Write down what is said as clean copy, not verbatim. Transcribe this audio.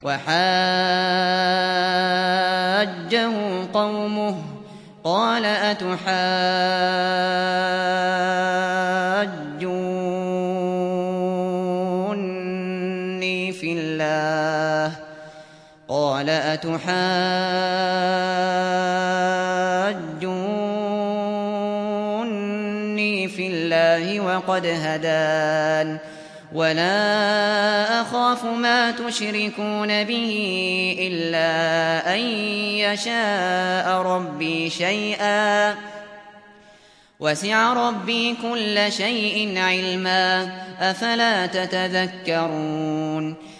وحاجه قومه قال أتحاجوني في الله وقد هدان ولا أخاف ما تشركون به إلا أن يشاء ربي شيئا وسع ربي كل شيء علما أفلا تتذكرون